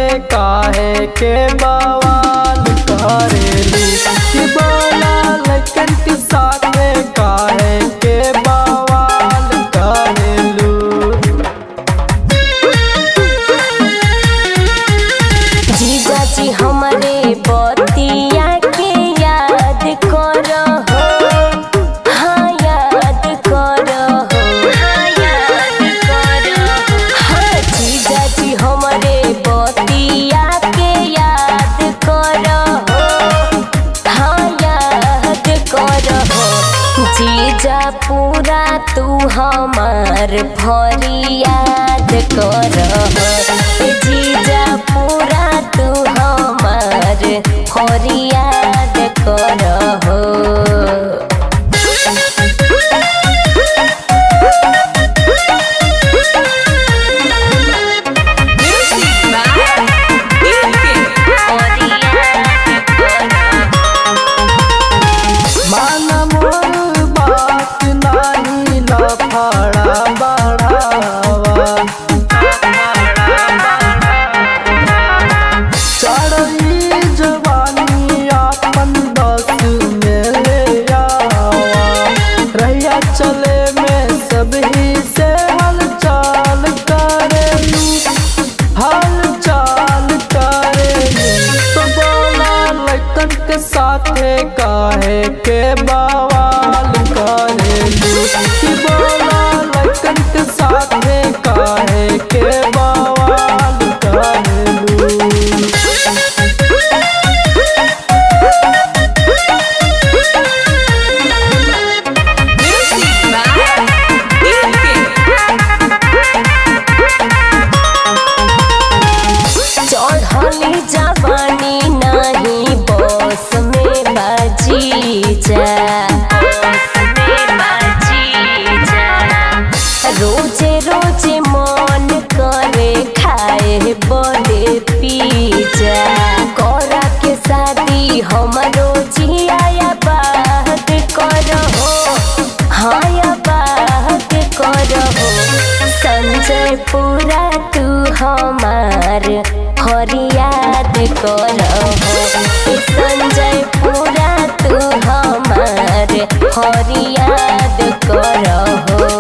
काहे के बवाल करेलू कि बोला लइकन के साथे काहे के बवाल करेलू। जीजा जी हमारे बतिया के याद करो हो, हाँ याद करो हो, हाँ याद करो हो। हाँ जीजा जी हमारे बतिया के याद करो हो, हाँ याद करो हो। जीजा पूरा तू हमार फरियाद करो हो, जीजा पूरा तू हमार फरियाद करो हो। माना मोर बात नाही लफड़ा बढ़ावा, चढ़ी जवानी अपन बस में ले आवा। रैया चले में सब ही से हलचल करेलू, हलचल करेलू। तो बोला लइकन के साथे काहे के बवाल करेलू कि बोला लइकन के साथे काहे के बवाल करेलू। चढ़ली जवानी नहीं बस में बाजी जा, रोजे रोजे मन करे खाए बड़े पिज्जा। करा के शादी हमरो जिया बात करो हो, हाँ बात करो हो। संजय पूरा तू हमार फरियाद करो हो, संजय पूरा तू हमार फरियाद करो हो।